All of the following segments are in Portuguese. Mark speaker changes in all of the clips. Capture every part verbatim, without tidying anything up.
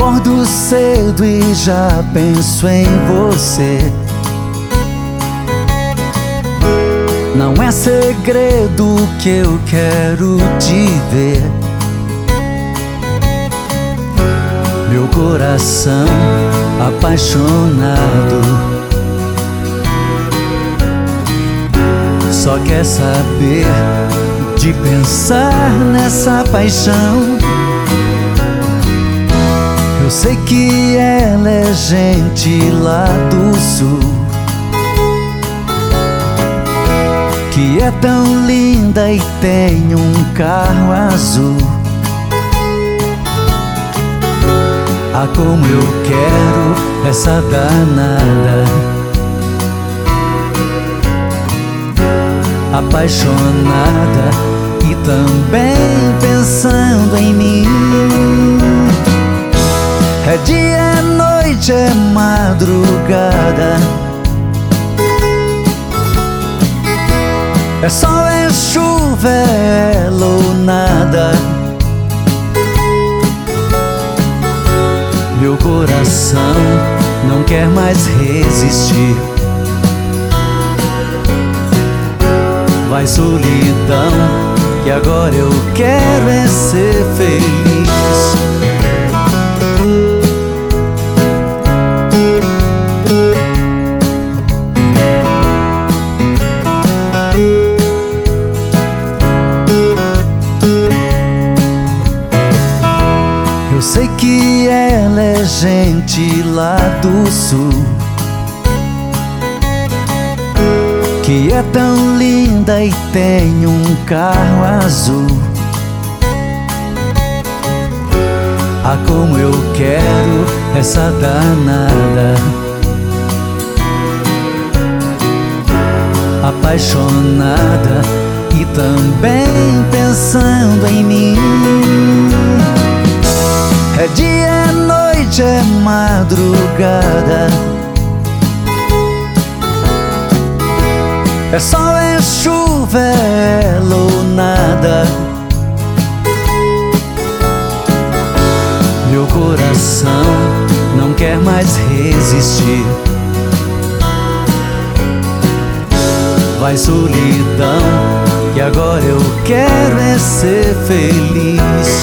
Speaker 1: Acordo cedo e já penso em você. Não é segredo que eu quero te ver. Meu coração apaixonado só quer saber de pensar nessa paixão. Eu sei que ela é gente lá do sul, que é tão linda e tem um carro azul. Ah, como eu quero essa danada, apaixonada e também pensando em mim. É dia, é noite, é madrugada, é sol, é chuva, é ela ou nada. Meu coração não quer mais resistir. Vai, solidão, que agora eu quero é ser feliz. Eu sei que ela é gente lá do sul, que é tão linda e tem um carro azul. Ah, como eu quero essa danada, apaixonada e também pensando em mim. É dia, é noite, é madrugada, é sol, é chuva, é ela ou nada. Meu coração não quer mais resistir. Vai, solidão, que agora eu quero é ser feliz.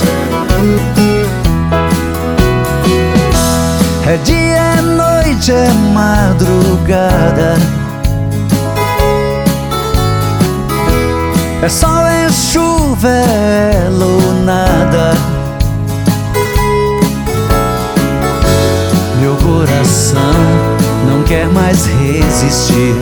Speaker 1: É dia, é noite, é madrugada, é sol, é chuva, é ela ou nada. Meu coração não quer mais resistir.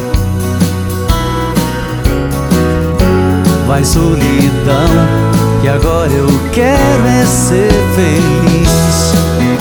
Speaker 1: Vai, solidão, que agora eu quero é ser feliz.